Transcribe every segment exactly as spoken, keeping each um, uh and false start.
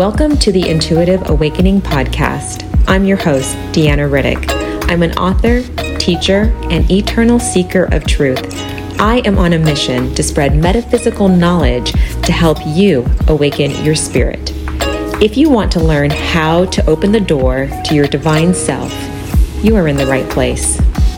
Welcome to the Intuitive Awakening Podcast. I'm your host, Deanna Riddick. I'm an author, teacher, and eternal seeker of truth. I am on a mission to spread metaphysical knowledge to help you awaken your spirit. If you want to learn how to open the door to your divine self, you are in the right place.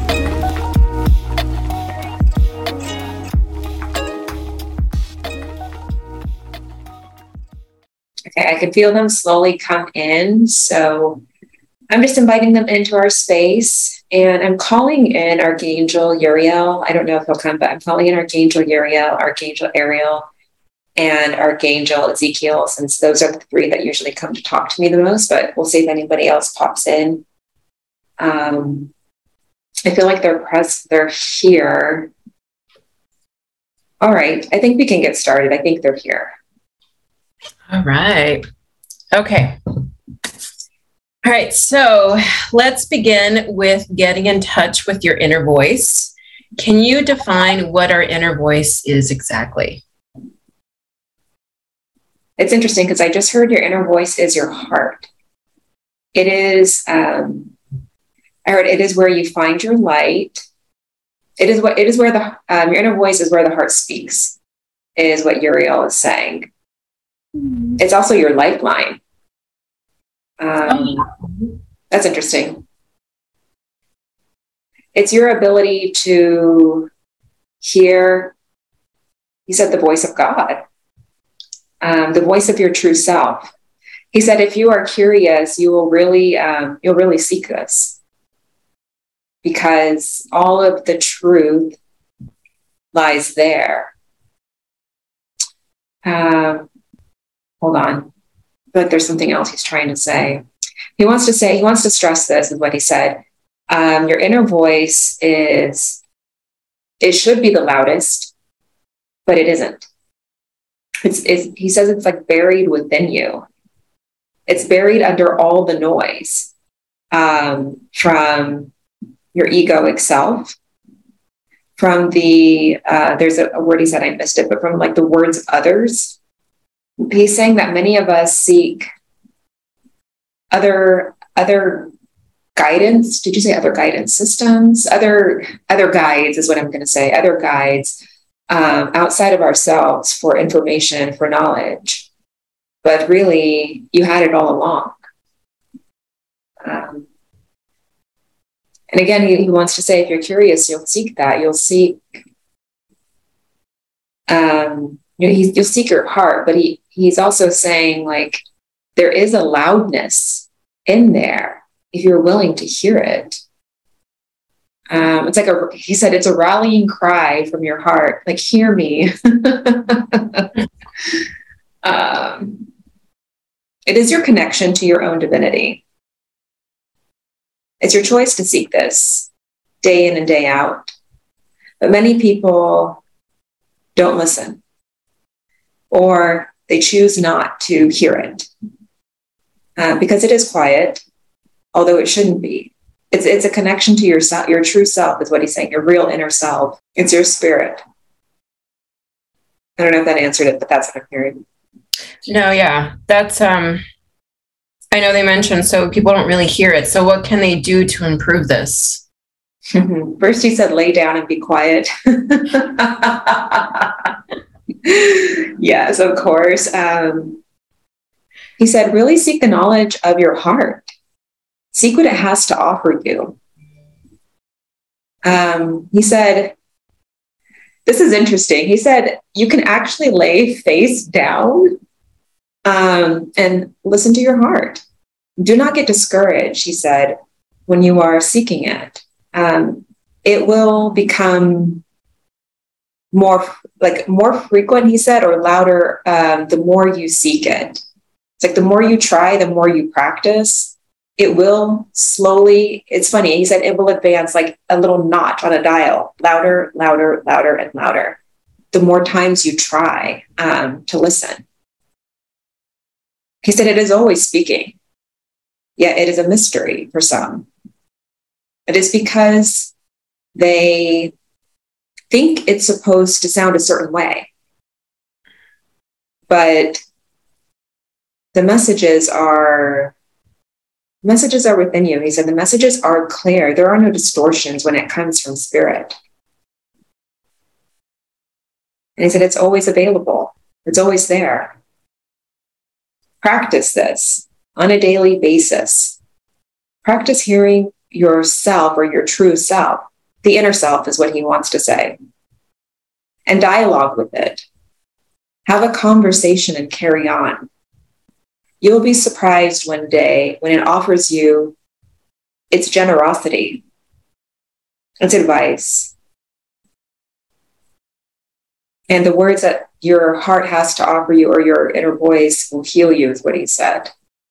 Okay, I can feel them slowly come in. So I'm just inviting them into our space, and I'm calling in Archangel Uriel. I don't know if he'll come, but I'm calling in Archangel Uriel, Archangel Ariel, and Archangel Ezekiel, since those are the three that usually come to talk to me the most, but we'll see if anybody else pops in. Um, I feel like they're pressed, they're here. All right, I think we can get started. I think they're here. All right. Okay. All right. So let's begin with getting in touch with your inner voice. Can you define what our inner voice is exactly? It's interesting because I just heard your inner voice is your heart. It is, um, I heard it is where you find your light. It is what, it is where the, um, your inner voice is where the heart speaks, is what Uriel is saying. It's also your lifeline. Um, that's interesting. It's your ability to hear, he said, the voice of God, um, the voice of your true self. He said, if you are curious, you will really, um, you'll really seek this, because all of the truth lies there. Um, Hold on. But there's something else he's trying to say. He wants to say, he wants to stress this is what he said. Um, your inner voice is, it should be the loudest, but it isn't. It's, it's, he says it's like buried within you. It's buried under all the noise, um, from your egoic self, from the, uh, there's a, a word he said, I missed it, but from like the words of others. He's saying that many of us seek other other guidance. Did you say other guidance systems? Other other guides is what I'm going to say. Other guides um, outside of ourselves for information, for knowledge. But really, you had it all along. Um, and again, he, he wants to say, if you're curious, you'll seek that. You'll seek. Um, you know, he, you'll seek your heart, but he he's also saying, like, there is a loudness in there if you're willing to hear it. Um, it's like a, he said, it's a rallying cry from your heart, like, hear me. um, it is your connection to your own divinity. It's your choice to seek this day in and day out. But many people don't listen, or they choose not to hear it uh, because it is quiet, although it shouldn't be. It's it's a connection to yourself, your true self is what he's saying, your real inner self. It's your spirit. I don't know if that answered it, but that's what I'm hearing. No, yeah, that's, um, I know they mentioned, so people don't really hear it. So what can they do to improve this? First, he said, lay down and be quiet. Yes, of course. Um, he said, really seek the knowledge of your heart. Seek what it has to offer you. Um, he said, this is interesting. He said, you can actually lay face down um, and listen to your heart. Do not get discouraged, he said, when you are seeking it. Um, it will become more like more frequent, he said, or louder, um, the more you seek it. It's like the more you try, the more you practice, it will slowly, it's funny, he said it will advance like a little notch on a dial, louder, louder, louder, and louder. The more times you try um, to listen. He said it is always speaking, yet it is a mystery for some. It is because they think it's supposed to sound a certain way. But the messages are messages are within you. He said the messages are clear. There are no distortions when it comes from spirit. And he said it's always available. It's always there. Practice this on a daily basis. Practice hearing yourself or your true self. The inner self is what he wants to say. And dialogue with it. Have a conversation and carry on. You'll be surprised one day when it offers you its generosity, its advice, and the words that your heart has to offer you or your inner voice will heal you, is what he said.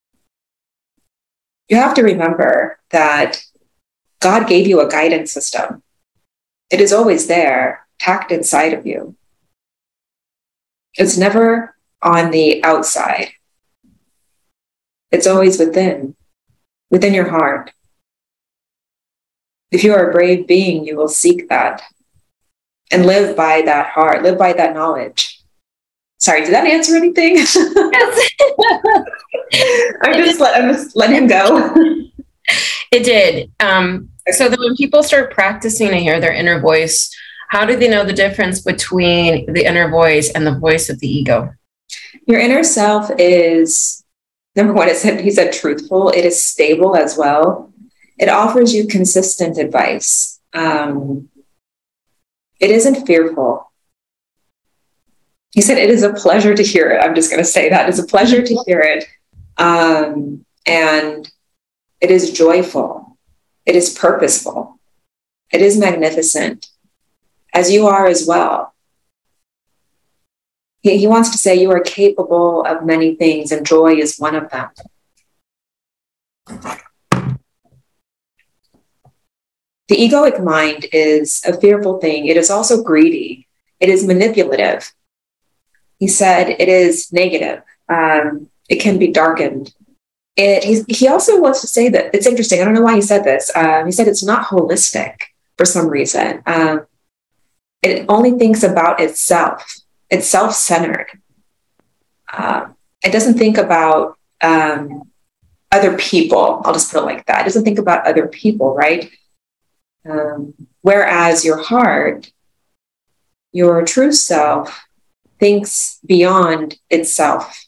You have to remember that God gave you a guidance system. It is always there, tacked inside of you. It's never on the outside. It's always within, within your heart. If you are a brave being, you will seek that and live by that heart, live by that knowledge. Sorry, did that answer anything? Yes. I'm just let, I'm just letting him go. It did. Um, so that when people start practicing to hear their inner voice, how do they know the difference between the inner voice and the voice of the ego? Your inner self is, number one, it said, he said truthful. It is stable as well. It offers you consistent advice. Um, it isn't fearful. He said, it is a pleasure to hear it. I'm just going to say that. It's a pleasure to hear it. Um, and it is joyful. It is purposeful. It is magnificent, as you are as well. He, he wants to say you are capable of many things, and joy is one of them. The egoic mind is a fearful thing. It is also greedy. It is manipulative. He said it is negative. Um, it can be darkened. It, he, he also wants to say that, it's interesting, I don't know why he said this. Um, he said it's not holistic for some reason. Um, it only thinks about itself. It's self-centered. Uh, it doesn't think about um, other people. I'll just put it like that. It doesn't think about other people, right? Um, whereas your heart, your true self, thinks beyond itself.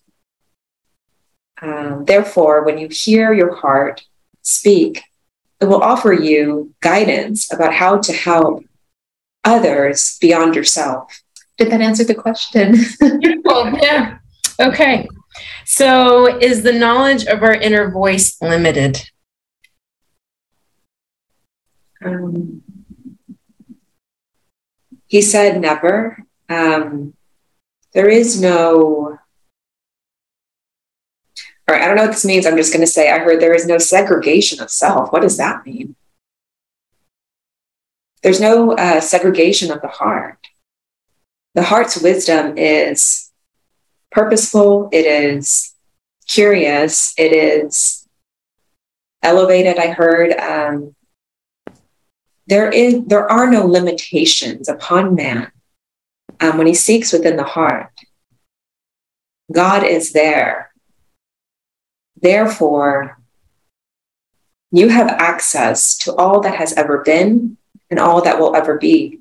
Um, therefore, when you hear your heart speak, it will offer you guidance about how to help others beyond yourself. Did that answer the question? Beautiful. Yeah. Okay. So is the knowledge of our inner voice limited? Um, he said never. Um, there is no... All right, I don't know what this means. I'm just going to say, I heard there is no segregation of self. What does that mean? There's no uh, segregation of the heart. The heart's wisdom is purposeful. It is curious. It is elevated. I heard um, there is there are no limitations upon man um, when he seeks within the heart. God is there. Therefore, you have access to all that has ever been and all that will ever be.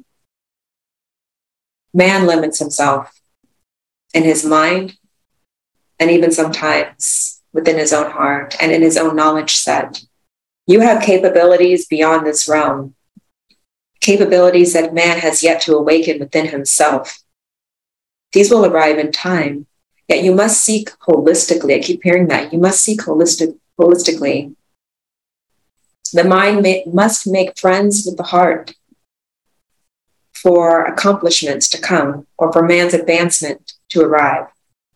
Man limits himself in his mind and even sometimes within his own heart and in his own knowledge set. You have capabilities beyond this realm, capabilities that man has yet to awaken within himself. These will arrive in time. Yet you must seek holistically. I keep hearing that. You must seek holistic, holistically. The mind may, must make friends with the heart for accomplishments to come or for man's advancement to arrive.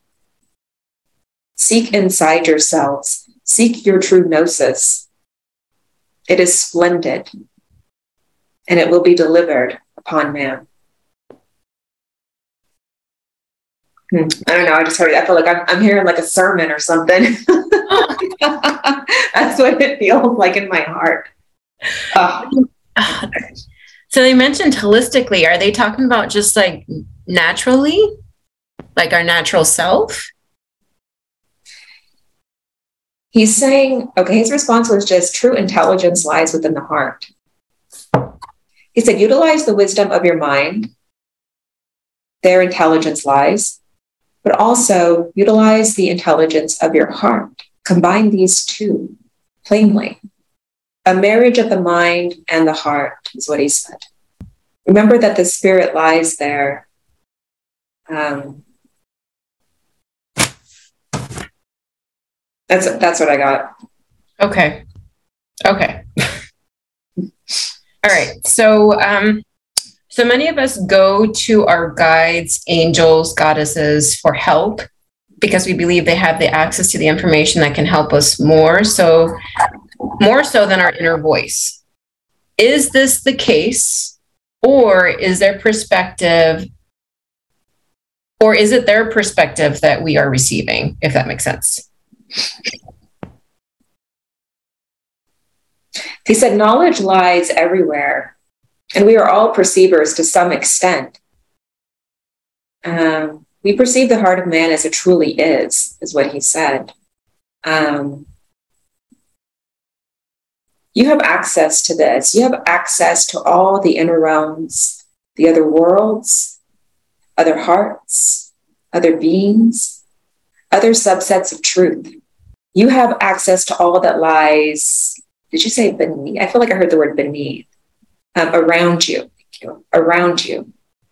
Seek inside yourselves. Seek your true gnosis. It is splendid, and it will be delivered upon man. Hmm. I don't know. I just heard it. I feel like I'm, I'm hearing like a sermon or something. That's what it feels like in my heart. Oh. So they mentioned holistically. Are they talking about just like naturally, like our natural self? He's saying, okay, his response was just true intelligence lies within the heart. He said, utilize the wisdom of your mind. Their intelligence lies, but also utilize the intelligence of your heart. Combine these two plainly. A marriage of the mind and the heart is what he said. Remember that the spirit lies there. Um, that's that's what I got. Okay. Okay. All right. So, um, so many of us go to our guides, angels, goddesses for help because we believe they have the access to the information that can help us more. So, more so than our inner voice. Is this the case, or is their perspective, or is it their perspective that we are receiving? If that makes sense. He said, knowledge lies everywhere, and we are all perceivers to some extent. Um, we perceive the heart of man as it truly is, is what he said. Um, you have access to this. You have access to all the inner realms, the other worlds, other hearts, other beings, other subsets of truth. You have access to all that lies. Did you say beneath? I feel like I heard the word beneath. Um, around you. Thank you. Around you.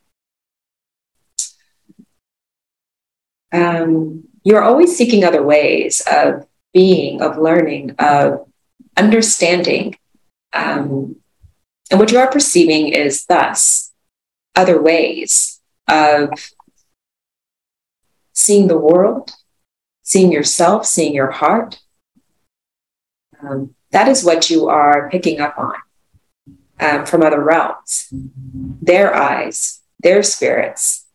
Um, you're always seeking other ways of being, of learning, of understanding. Um, and what you are perceiving is thus other ways of seeing the world, seeing yourself, seeing your heart. Um, that is what you are picking up on um, from other realms, their eyes, their spirits.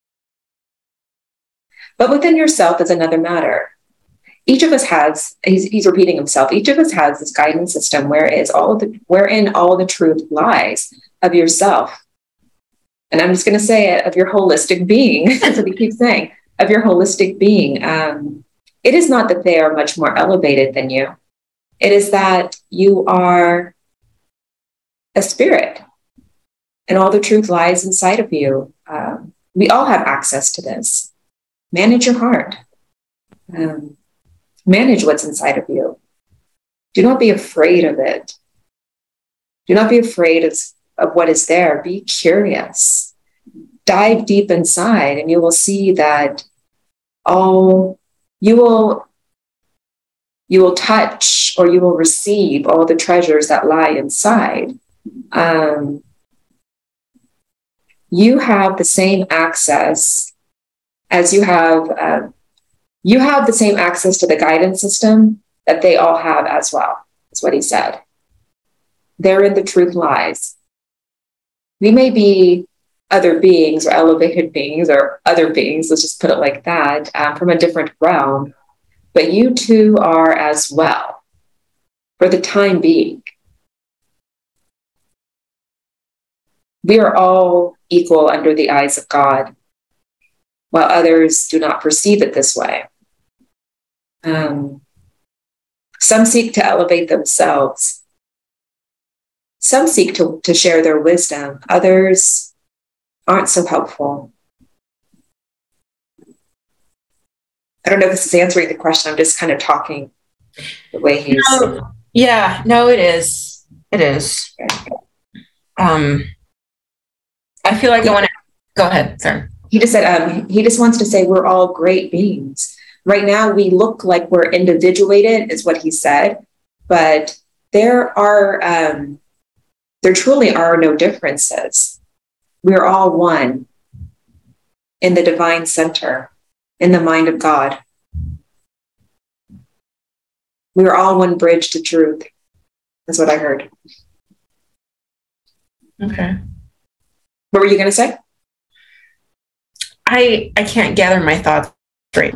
But within yourself is another matter. Each of us has, he's, he's repeating himself, each of us has this guidance system where is all of the, wherein all the truth lies of yourself. And I'm just going to say it, of your holistic being. That's what he keeps saying, of your holistic being. Um, it is not that they are much more elevated than you. It is that you are a spirit and all the truth lies inside of you. Um, we all have access to this. Manage your heart. Um, manage what's inside of you. Do not be afraid of it. Do not be afraid of, of what is there. Be curious. Dive deep inside and you will see that all you will you will touch or you will receive all the treasures that lie inside. Um, you have the same access as you have, uh, you have the same access to the guidance system that they all have as well, is what he said. Therein the truth lies. We may be other beings or elevated beings or other beings, let's just put it like that, um, from a different realm, but you two are as well for the time being. We are all equal under the eyes of God, while others do not perceive it this way. Um, some seek to elevate themselves. Some seek to, to share their wisdom. Others aren't so helpful. I don't know if this is answering the question. I'm just kind of talking the way he's... No, yeah, no, it is. It is. Um, I feel like I want to... Go ahead, sorry. He just said, um, he just wants to say we're all great beings. Right now, we look like we're individuated, is what he said, but there are, um, there truly are no differences. We're all one in the divine center, in the mind of God. We are all one bridge to truth. That's what I heard. Okay. What were you going to say? I I can't gather my thoughts straight.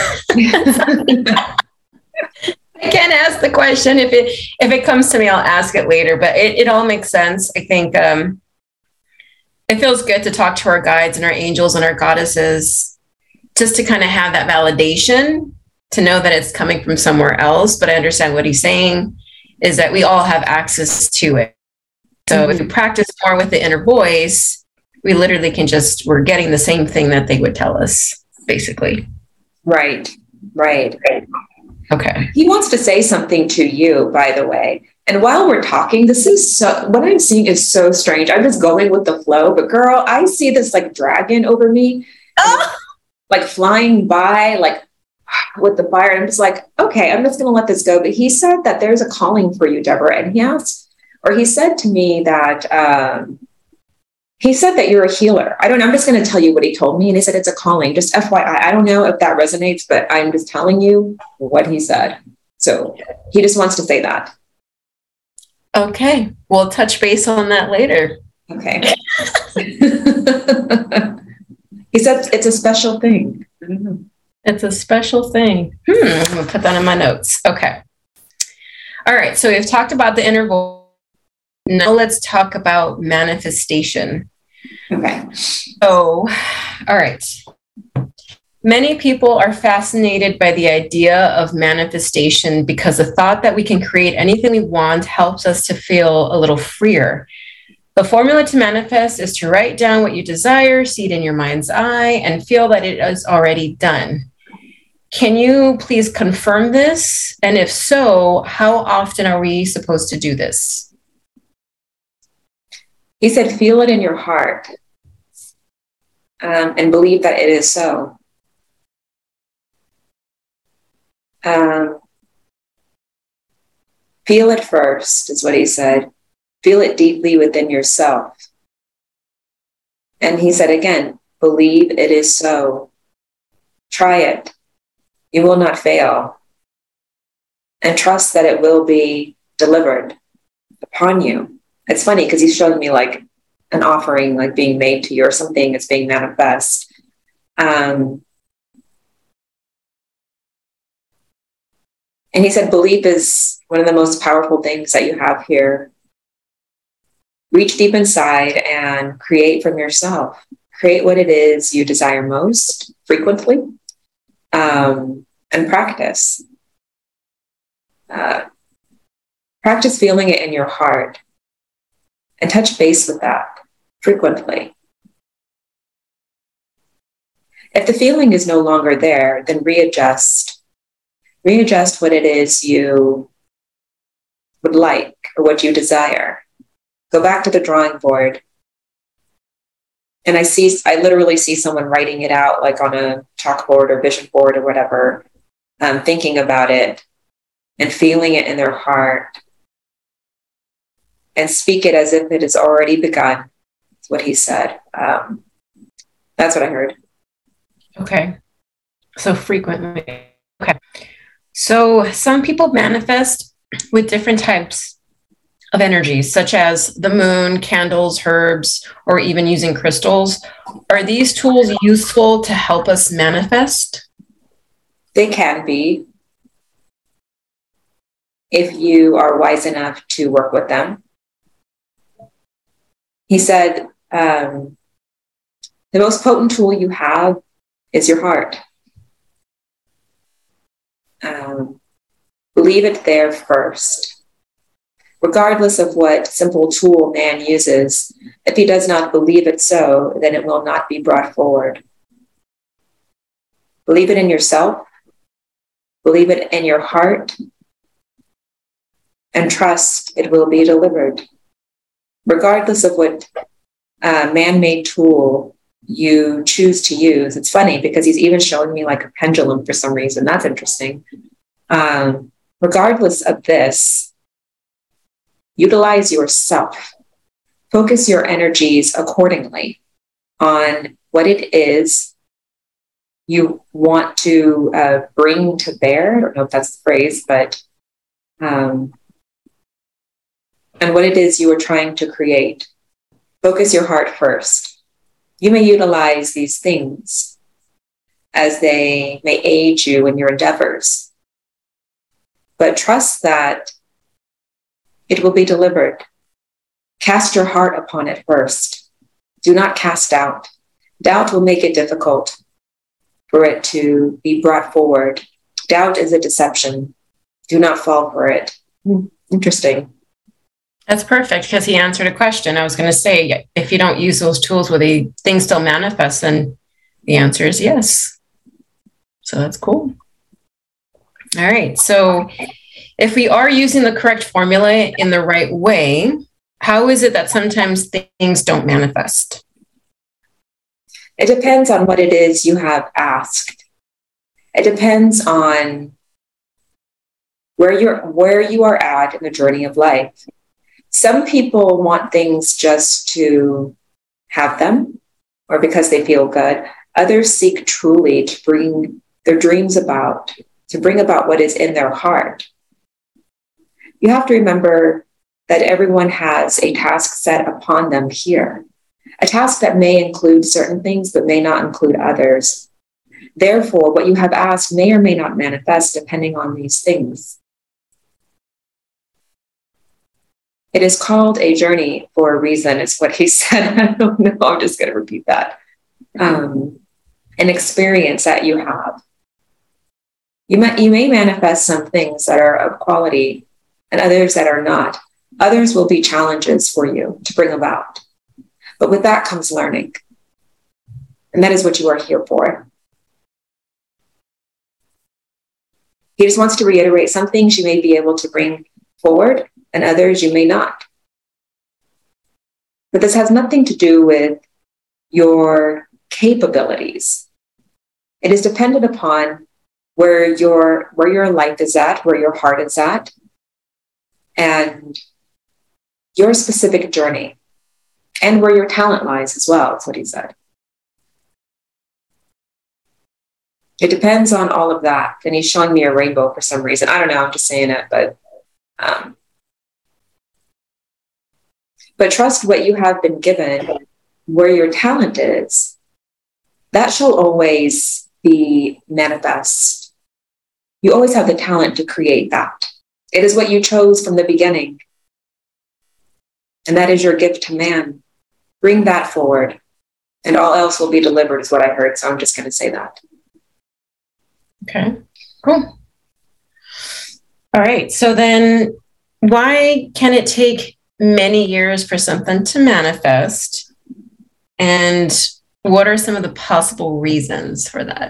I can't ask the question. If it if it comes to me, I'll ask it later. But it, it all makes sense. I think um, it feels good to talk to our guides and our angels and our goddesses, just to kind of have that validation to know that it's coming from somewhere else, but I understand what he's saying is that we all have access to it. So mm-hmm. if we practice more with the inner voice, we literally can just, we're getting the same thing that they would tell us, basically. Right, right. Okay. He wants to say something to you, by the way. And while we're talking, this is so, what I'm seeing is so strange. I'm just going with the flow, but girl, I see this like dragon over me, oh! like flying by, like with the fire. And I'm just like, okay, I'm just going to let this go. But he said that there's a calling for you, Deborah. And he asked, or he said to me that, um, he said that you're a healer. I don't know. I'm just going to tell you what he told me. And he said, it's a calling. Just F Y I. I don't know if that resonates, but I'm just telling you what he said. So he just wants to say that. Okay. We'll touch base on that later. Okay. He said it's a special thing. I don't know. It's a special thing. Hmm. I'm going to put that in my notes. Okay. All right. So we've talked about the inner voice. Now let's talk about manifestation. Okay. So, all right. Many people are fascinated by the idea of manifestation because the thought that we can create anything we want helps us to feel a little freer. The formula to manifest is to write down what you desire, see it in your mind's eye, and feel that it is already done. Can you please confirm this? And if so, how often are we supposed to do this? He said, feel it in your heart um, and believe that it is so. Um, feel it first, is what he said. Feel it deeply within yourself. And he said again, believe it is so. Try it. You will not fail. And trust that it will be delivered upon you. It's funny because he's showing me like an offering, like being made to you or something that's being manifest. Um, and he said, belief is one of the most powerful things that you have here. Reach deep inside and create from yourself. Create what it is you desire most frequently, um, and practice. Uh, practice feeling it in your heart. And touch base with that frequently. If the feeling is no longer there, then readjust. Readjust what it is you would like or what you desire. Go back to the drawing board. And I see, I literally see someone writing it out like on a chalkboard or vision board or whatever, um, thinking about it and feeling it in their heart. And speak it as if it has already begun. That's what he said. Um, that's what I heard. Okay. So frequently. Okay. So some people manifest with different types of energies, such as the moon, candles, herbs, or even using crystals. Are these tools useful to help us manifest? They can be, if you are wise enough to work with them. He said, um, the most potent tool you have is your heart. Um, leave it there first. Regardless of what simple tool man uses, if he does not believe it so, then it will not be brought forward. Believe it in yourself. Believe it in your heart. And trust it will be delivered. Regardless of what uh, man-made tool you choose to use. It's funny because he's even showing me like a pendulum for some reason. That's interesting. Um, regardless of this, utilize yourself. Focus your energies accordingly on what it is you want to uh, bring to bear. I don't know if that's the phrase, but um, and what it is you are trying to create. Focus your heart first. You may utilize these things as they may aid you in your endeavors, but trust that it will be delivered. Cast your heart upon it first. Do not cast doubt. Doubt will make it difficult for it to be brought forward Doubt is a deception. Do not fall for it. Hmm, interesting. That's perfect because he answered a question. I was going to say, if you don't use those tools, will the thing still manifest? Then the answer is yes. So that's cool. All right. So if we are using the correct formula in the right way, how is it that sometimes things don't manifest? It depends on what it is you have asked. It depends on where you're, where you are at in the journey of life. Some people want things just to have them or because they feel good. Others seek truly to bring their dreams about, to bring about what is in their heart. You have to remember that everyone has a task set upon them here, a task that may include certain things but may not include others. Therefore, what you have asked may or may not manifest depending on these things. It is called a journey for a reason, is what he said. I don't know. I'm just going to repeat that. Um, an experience that you have. You may, you may manifest some things that are of quality and others that are not. Others will be challenges for you to bring about. But with that comes learning. And that is what you are here for. He just wants to reiterate some things you may be able to bring forward and others you may not. But this has nothing to do with your capabilities. It is dependent upon where your, where your life is at, where your heart is at, and your specific journey, and where your talent lies as well, is what he said. It depends on all of that. And he's showing me a rainbow for some reason. I don't know, I'm just saying it, but um, but trust what you have been given, where your talent is. That shall always be manifest. You always have the talent to create that. It is what you chose from the beginning. And that is your gift to man. Bring that forward, and all else will be delivered, is what I heard. So I'm just going to say that. Okay, cool. All right. So then why can it take many years for something to manifest? And what are some of the possible reasons for that?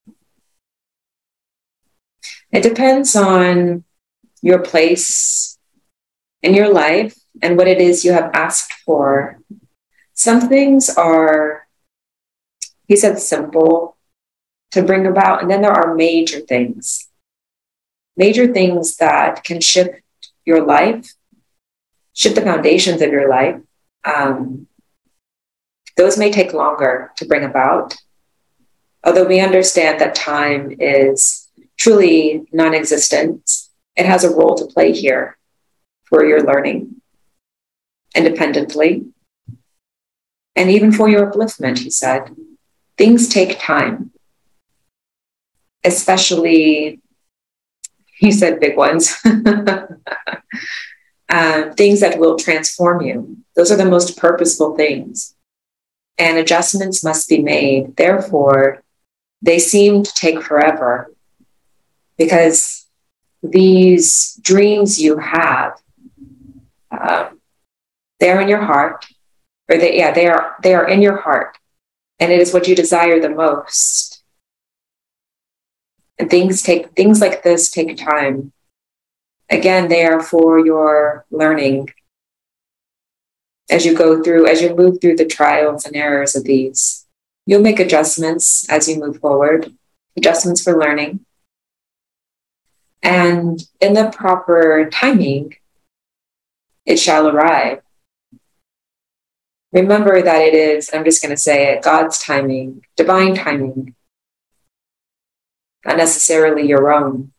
It depends on your place in your life and what it is you have asked for. Some things are, he said, simple to bring about, and then there are major things. Major things that can shift your life, shift the foundations of your life. Um, those may take longer to bring about, although we understand that time is truly non-existent. It has a role to play here for your learning independently, and even for your upliftment, he said. Things take time, especially, he said, big ones. uh, things that will transform you. Those are the most purposeful things. And adjustments must be made. Therefore, they seem to take forever because these dreams you have, um, they're in your heart, or they, yeah, they are, they are in your heart, and it is what you desire the most. And things take, things like this take time. Again, they are for your learning. As you go through, as you move through the trials and errors of these, you'll make adjustments as you move forward, adjustments for learning. And in the proper timing, it shall arrive. Remember that it is, I'm just going to say it, God's timing, divine timing, not necessarily your own.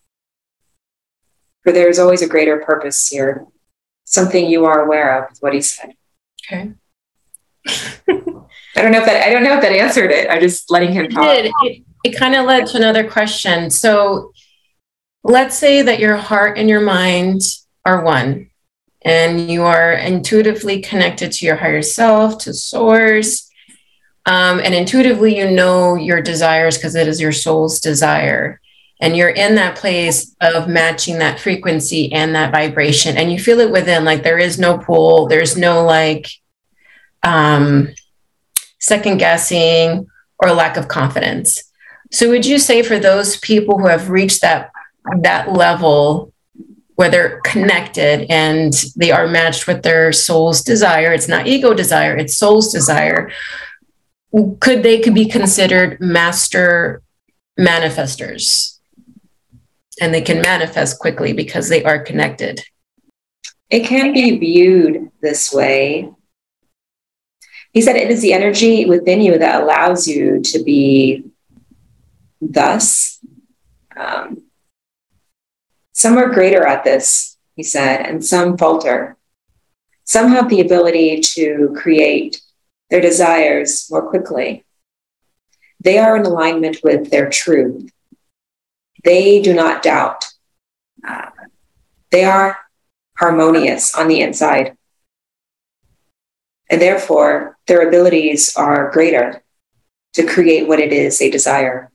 For there is always a greater purpose here, something you are aware of, is what he said. Okay. I don't know if that, I don't know if that answered it. I'm just letting him talk. It, it, it kind of led to another question. So let's say that your heart and your mind are one, and you are intuitively connected to your higher self, to source. Um, and intuitively, you know your desires because it is your soul's desire. and you're in that place of matching that frequency and that vibration, and you feel it within, like there is no pull, there's no like um, second guessing or lack of confidence. So would you say for those people who have reached that that level where they're connected and they are matched with their soul's desire, it's not ego desire, it's soul's desire, could they could be considered master manifestors? And they can manifest quickly because they are connected. It can be viewed this way. He said it is the energy within you that allows you to be thus. Um, some are greater at this, he said, and some falter. Some have the ability to create their desires more quickly. They are in alignment with their truth. They do not doubt. Uh, they are harmonious on the inside. And therefore, their abilities are greater to create what it is they desire.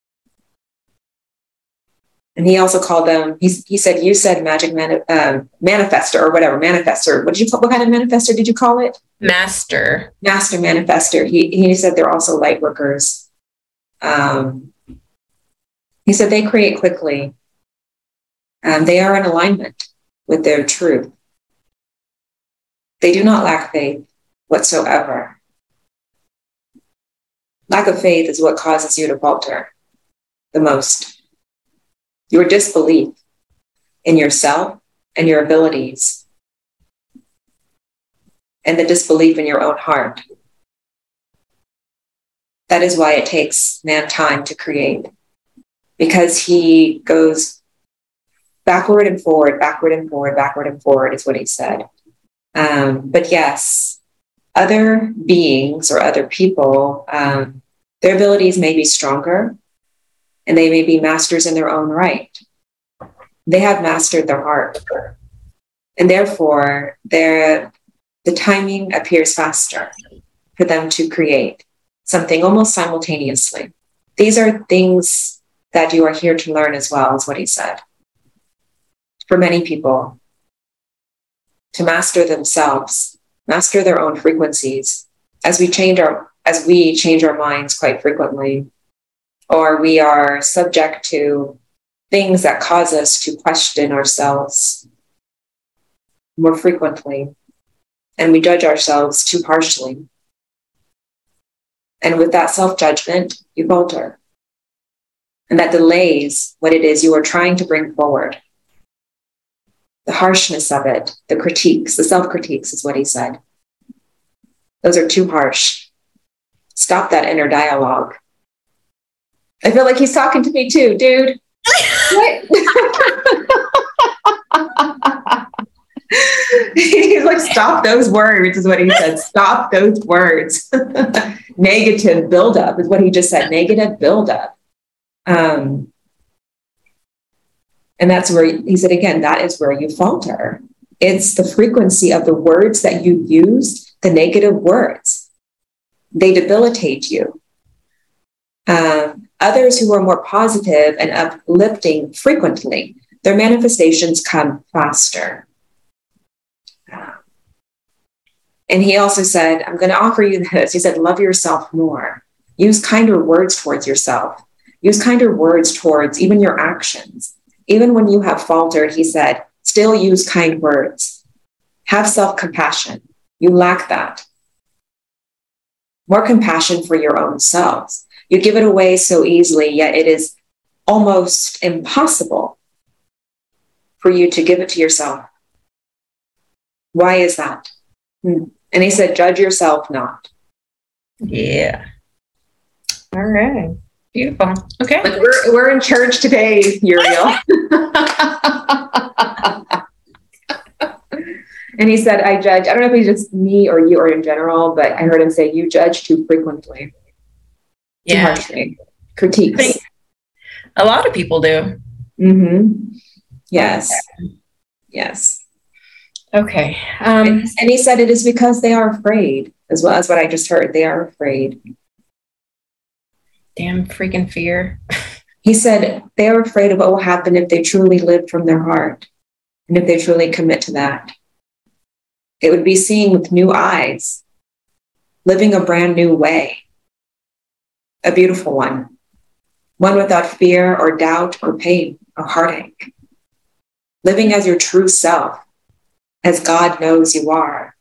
And he also called them, he, he said, you said magic mani- um, manifestor or whatever, manifestor. What did you call, what kind of manifestor did you call it? Master. Master manifestor. He, he said they're also light workers. Um, he said they create quickly. Um, they are in alignment with their truth. They do not lack faith whatsoever. Lack of faith is what causes you to falter the most. Your disbelief in yourself and your abilities, and the disbelief in your own heart. That is why it takes man time to create, because he goes backward and forward, backward and forward, backward and forward is what he said. Um, but yes, other beings or other people, um, their abilities may be stronger and they may be masters in their own right. They have mastered their heart. And therefore, their, the timing appears faster for them to create something almost simultaneously. These are things that you are here to learn as well, is what he said. For many people, to master themselves, master their own frequencies, as we change our, as we change our minds quite frequently, or we are subject to things that cause us to question ourselves more frequently, and we judge ourselves too harshly. And with that self-judgment, you falter. And that delays what it is you are trying to bring forward. The harshness of it, the critiques, the self-critiques is what he said. Those are too harsh. Stop that inner dialogue. I feel like he's talking to me too, dude. What? He's like, stop those words, is what he said. Stop those words. Negative buildup is what he just said. Negative buildup. Um, and that's where he said, again, that is where you falter. It's the frequency of the words that you use, the negative words. They debilitate you. Um, others who are more positive and uplifting frequently, their manifestations come faster. And he also said, I'm going to offer you this. He said, love yourself more. Use kinder words towards yourself. Use kinder words towards even your actions. Even when you have faltered, he said, still use kind words. Have self-compassion. You lack that. More compassion for your own selves. You give it away so easily, yet it is almost impossible for you to give it to yourself. Why is that? Hmm. And he said, judge yourself not. Yeah. All right. Beautiful. Okay. Like we're, we're in church today, Uriel. And he said, I judge. I don't know if he's just me or you or in general, but I heard him say, you judge too frequently. Too Yeah. harshly. Critiques. A lot of people do. Mm-hmm. Yes. Yes. Okay. Um, and, and he said it is because they are afraid, as well as what I just heard. They are afraid. Damn freaking fear. He said they are afraid of what will happen if they truly live from their heart and if they truly commit to that. It would be seeing with new eyes, living a brand new way, a beautiful one, one without fear or doubt or pain or heartache, living as your true self, as God knows you are.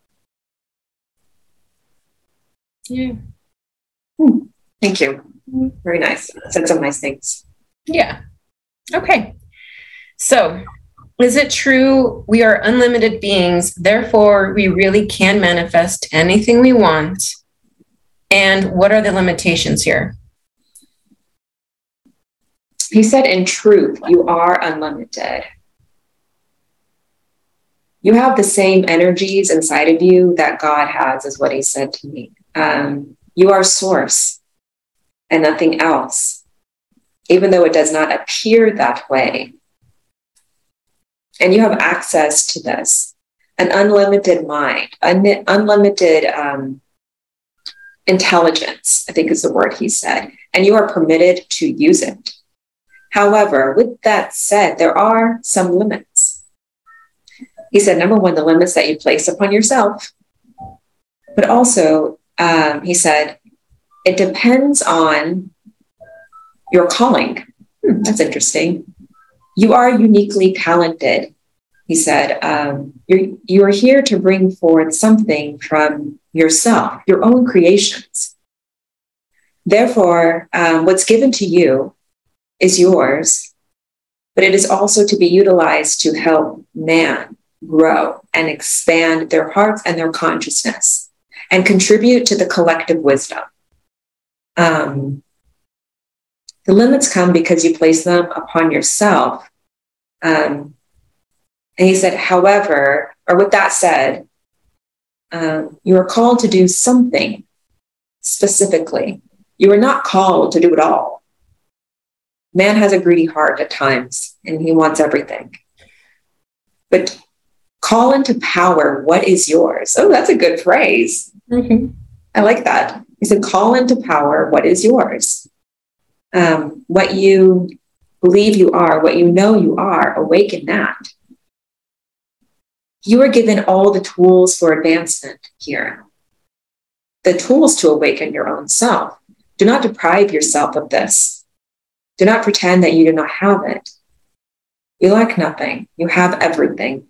Yeah. Hmm. Thank you. Very nice. Said some nice things. Yeah. Okay. So, is it true we are unlimited beings, therefore we really can manifest anything we want? And what are the limitations here? He said, in truth, you are unlimited. You have the same energies inside of you that God has, is what he said to me. Um, you are source and nothing else, even though it does not appear that way. And you have access to this, an unlimited mind, un- unlimited um, intelligence, I think is the word he said, and you are permitted to use it. However, with that said, there are some limits. He said, number one, the limits that you place upon yourself, but also, um, he said, it depends on your calling. Hmm, that's interesting. You are uniquely talented. He said, um, you're, you are here to bring forth something from yourself, your own creations. Therefore, um, what's given to you is yours, but it is also to be utilized to help man grow and expand their hearts and their consciousness and contribute to the collective wisdom. Um, the limits come because you place them upon yourself. Um, and he said, however, or with that said, um, you are called to do something specifically. You are not called to do it all. Man has a greedy heart at times, and he wants everything. But call into power what is yours. Oh, that's a good phrase. Mm-hmm. I like that. He said, call into power what is yours. Um, what you believe you are, what you know you are, awaken that. You are given all the tools for advancement here. The tools to awaken your own self. Do not deprive yourself of this. Do not pretend that you do not have it. You lack nothing. You have everything.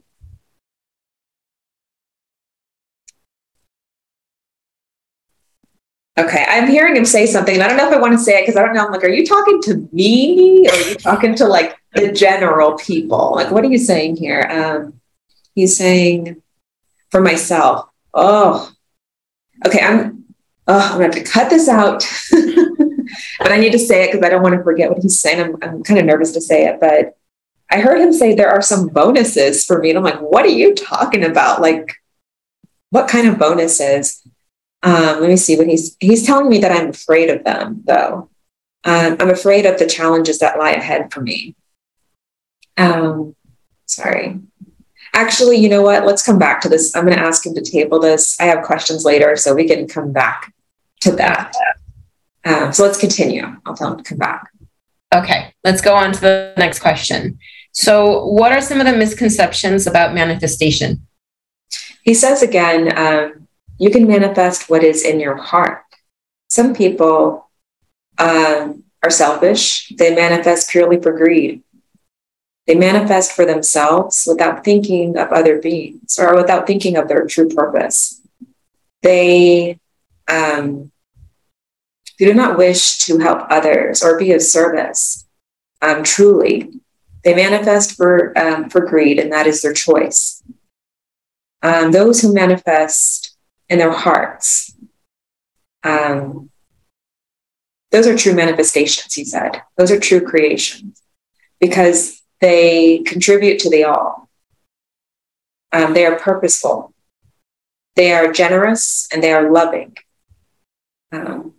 Okay, I'm hearing him say something, and I don't know if I want to say it because I don't know. I'm like, are you talking to me or are you talking to like the general people? Like, what are you saying here? Um, he's saying for myself. Oh, okay. I'm. Oh, I'm gonna have to cut this out, but I need to say it because I don't want to forget what he's saying. I'm, I'm kind of nervous to say it, but I heard him say there are some bonuses for me, and I'm like, what are you talking about? Like, what kind of bonuses? Um, let me see what he's, he's telling me that I'm afraid of them though. Um, I'm afraid of the challenges that lie ahead for me. Um, sorry. Actually, you know what? Let's come back to this. I'm going to ask him to table this. I have questions later, so we can come back to that. Um, so let's continue. I'll tell him to come back. Okay, let's go on to the next question. So what are some of the misconceptions about manifestation? He says again, um, you can manifest what is in your heart. Some people um, are selfish. They manifest purely for greed. They manifest for themselves without thinking of other beings or without thinking of their true purpose. They, um, they do not wish to help others or be of service. Um, truly, they manifest for um, for greed, and that is their choice. Um, those who manifest in their hearts. Um, those are true manifestations, he said. Those are true creations because they contribute to the all. Um, they are purposeful. They are generous and they are loving. Um,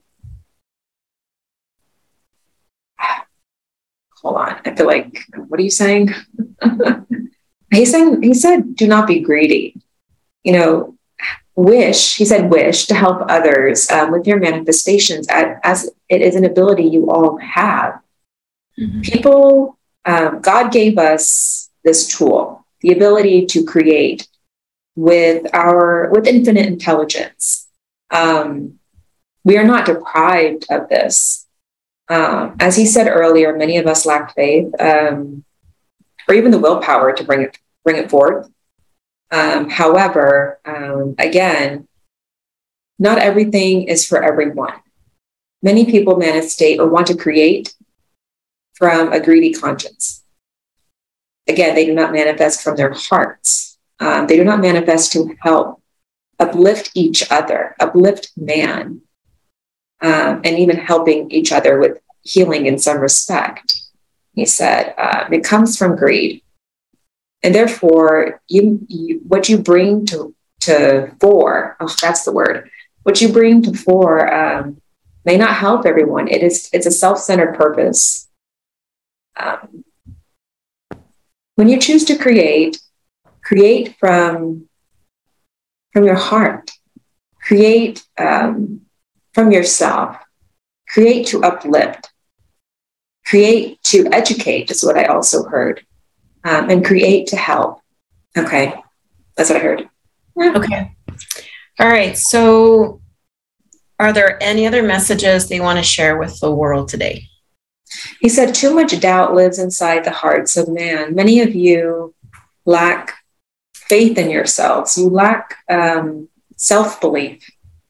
hold on. I feel like, what are you saying? he said, he said, do not be greedy. You know, wish, he said, wish to help others um, with your manifestations as, as it is an ability you all have. Mm-hmm. People, um, God gave us this tool, the ability to create with our, with infinite intelligence. Um, we are not deprived of this. Um, as he said earlier, many of us lack faith, um, or even the willpower to bring it, bring it forth. Um, however, um, again, not everything is for everyone. Many people manifest or want to create from a greedy conscience. Again, they do not manifest from their hearts. Um, they do not manifest to help uplift each other, uplift man, um, and even helping each other with healing in some respect. He said, uh, it comes from greed. And therefore, you, you what you bring to, to fore, oh, that's the word, what you bring to fore um, may not help everyone. It is, it's a self-centered purpose. Um, when you choose to create, create from, from your heart, create um, from yourself, create to uplift, create to educate is what I also heard, um, and create to help. Okay, that's what I heard. Yeah. Okay. All right. So are there any other messages they want to share with the world today? He said, too much doubt lives inside the hearts of man. Many of you lack faith in yourselves. You lack um, self-belief.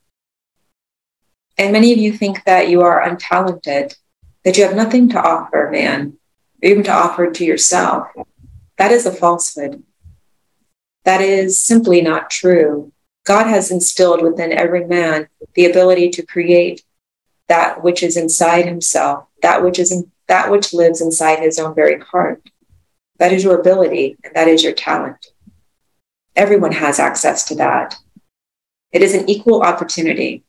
And many of you think that you are untalented, that you have nothing to offer man, or even to offer to yourself. That is a falsehood. That is simply not true. God has instilled within every man the ability to create that which is inside himself, that which is in, that which lives inside his own very heart. That is your ability, and that is your talent. Everyone has access to that. It is an equal opportunity.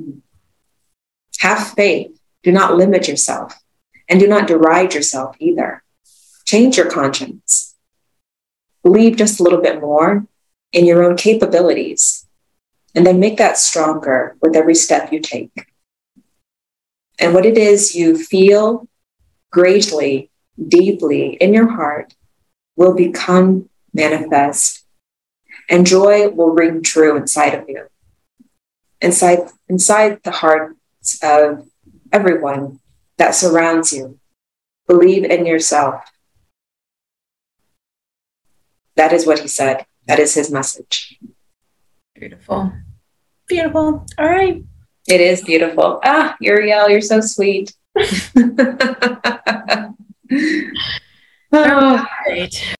Have faith. Do not limit yourself, and do not deride yourself either. Change your conscience. Believe just a little bit more in your own capabilities, and then make that stronger with every step you take. And what it is you feel greatly, deeply in your heart will become manifest, and joy will ring true inside of you, inside, inside the hearts of everyone that surrounds you. Believe in yourself. That is what he said. That is his message. Beautiful. Beautiful. All right. It is beautiful. Ah, Uriel, you're so sweet. All right.